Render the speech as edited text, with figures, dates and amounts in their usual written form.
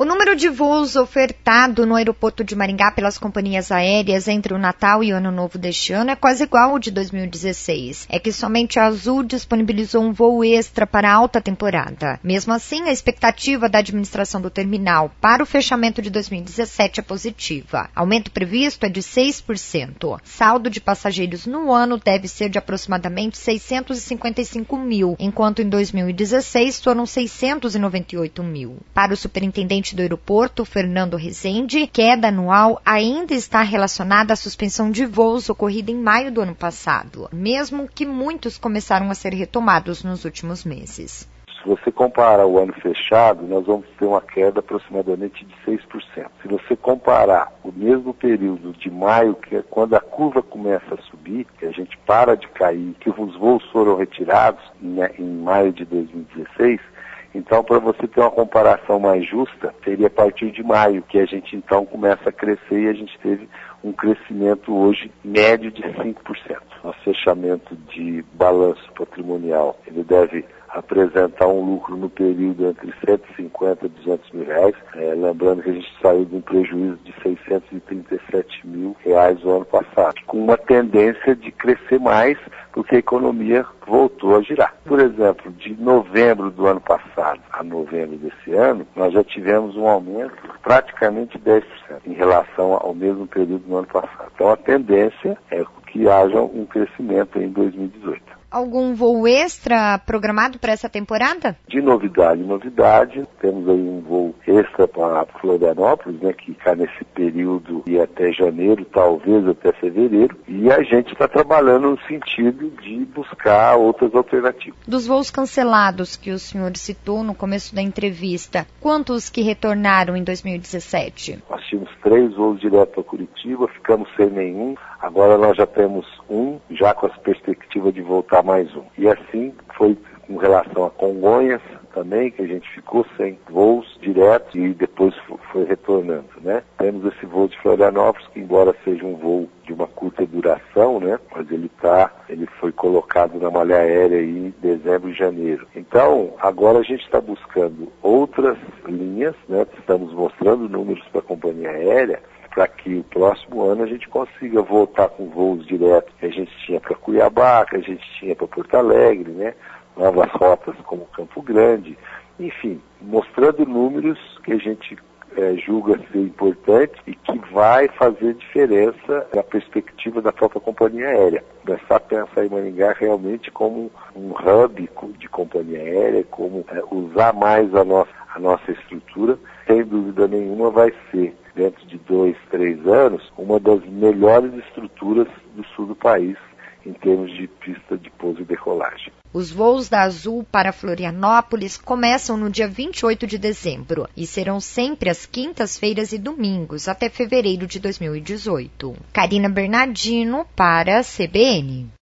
O número de voos ofertado no aeroporto de Maringá pelas companhias aéreas entre o Natal e o Ano Novo deste ano é quase igual ao de 2016. É que somente a Azul disponibilizou um voo extra para a alta temporada. Mesmo assim, a expectativa da administração do terminal para o fechamento de 2017 é positiva. Aumento previsto é de 6%. Saldo de passageiros no ano deve ser de aproximadamente 655 mil, enquanto em 2016 foram 698 mil. Para o superintendente do aeroporto, Fernando Rezende, queda anual ainda está relacionada à suspensão de voos ocorrida em maio do ano passado, mesmo que muitos começaram a ser retomados nos últimos meses. Se você comparar o ano fechado, nós vamos ter uma queda aproximadamente de 6%. Se você comparar o mesmo período de maio, que é quando a curva começa a subir, que a gente para de cair, que os voos foram retirados em maio de 2016, então, para você ter uma comparação mais justa, seria a partir de maio, que a gente então começa a crescer e a gente teve um crescimento hoje médio de 5%. Nosso fechamento de balanço patrimonial, ele deve apresentar um lucro no período entre 150 e 200 mil reais. Lembrando que a gente saiu de um prejuízo de 637 mil reais no ano passado, com uma tendência de crescer mais, porque a economia voltou a girar. Por exemplo, de novembro do ano passado a novembro desse ano, nós já tivemos um aumento de praticamente 10% em relação ao mesmo período do ano passado. Então a tendência é que haja um crescimento em 2018. Algum voo extra programado para essa temporada? De novidade em novidade, temos aí um voo extra para Florianópolis, que cai nesse período e até janeiro, talvez até fevereiro, e a gente está trabalhando no sentido de buscar outras alternativas. Dos voos cancelados que o senhor citou no começo da entrevista, quantos que retornaram em 2017? Nós tínhamos 3 voos direto para Curitiba, ficamos sem nenhum, agora nós já temos um, já com as perspectivas de voltar mais um. E assim foi com relação a Congonhas também, que a gente ficou sem voos diretos e depois foi retornando, Temos esse voo de Florianópolis, que embora seja um voo de uma curta duração, mas ele foi colocado na malha aérea em dezembro e janeiro. Então, agora a gente está buscando outras linhas, Estamos mostrando números para a companhia aérea, para que o próximo ano a gente consiga voltar com voos diretos que a gente tinha para Cuiabá, que a gente tinha para Porto Alegre, novas rotas como Campo Grande, enfim, mostrando números que a gente julga ser importante e que vai fazer diferença na perspectiva da própria companhia aérea. Começar a pensar em Maringá realmente como um hub de companhia aérea, como usar mais a nossa estrutura, sem dúvida nenhuma vai ser, dentro de 2, 3 anos, uma das melhores estruturas do sul do país em termos de pista de pouso e decolagem. Os voos da Azul para Florianópolis começam no dia 28 de dezembro e serão sempre às quintas-feiras e domingos, até fevereiro de 2018. Karina Bernardino para a CBN.